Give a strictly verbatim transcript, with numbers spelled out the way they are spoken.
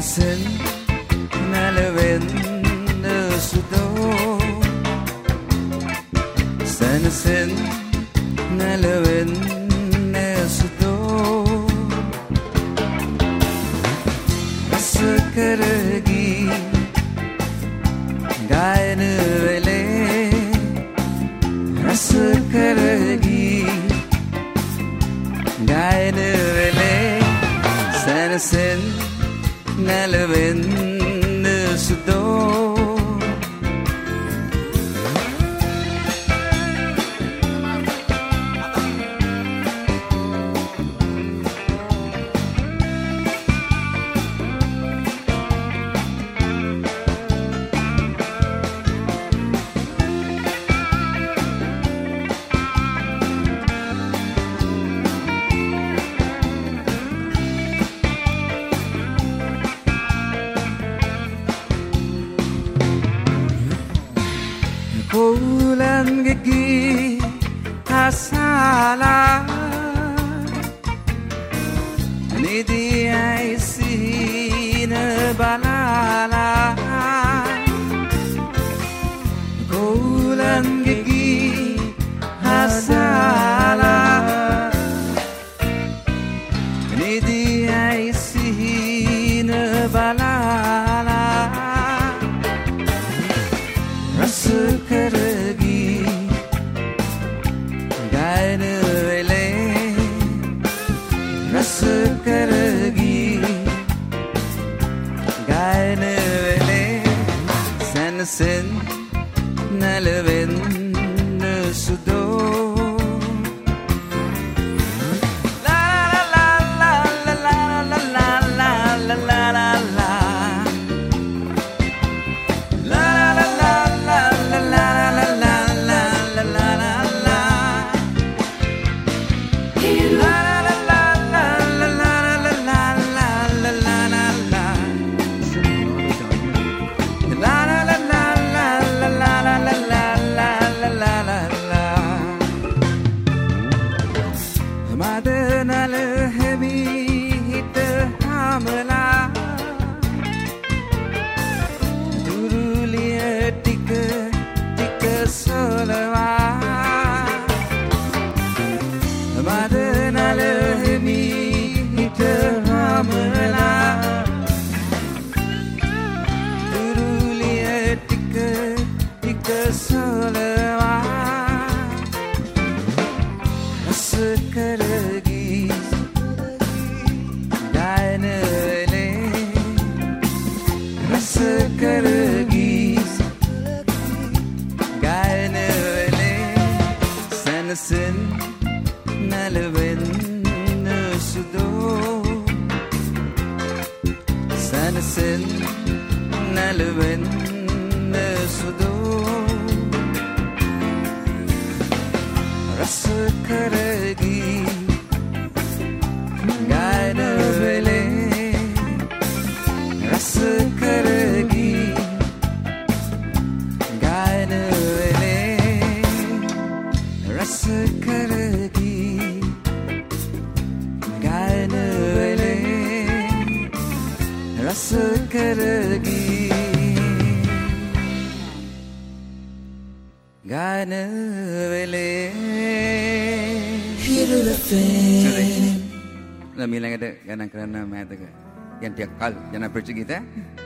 සැනසෙන් නැලවෙන්න සුදෝ සැනසෙන් නැලවෙන්න සුදෝ රස කරගී ගායන වෙලේ රස කරගී ගායන වෙලේ සැනසෙන් නැලවෙන්න සුදෝ Koulangge gi hasala nidi ai sina balala Koulangge gi hasala nidi ai sina balala Rasa කරගී ගායන වෙලේ රස කරගී ගායන වෙලේ සැනසෙන් නැලවෙන්න සුදෝ මදනල හැවි හිත හාමලා දුරුලිය ටික ටික සොලවා මදනල හැවි හිත හාමලා දුරුලිය ටික ටික සොලවා රස කරගී ගායන වෙලේ රස කරගී ගායන වෙලේ සැනසෙන් නැලවෙන්න සුදෝ සැනසෙන් නැලවෙන්න සුදෝ රස කරගී ගායන වෙලේ රස කරගී ගායන වෙලේ රස කරගී ගායන වෙලේ රස කරගී ගායන වෙලේ Lamilangada ganang kerana mata ke yang tiap kal jangan pergi kita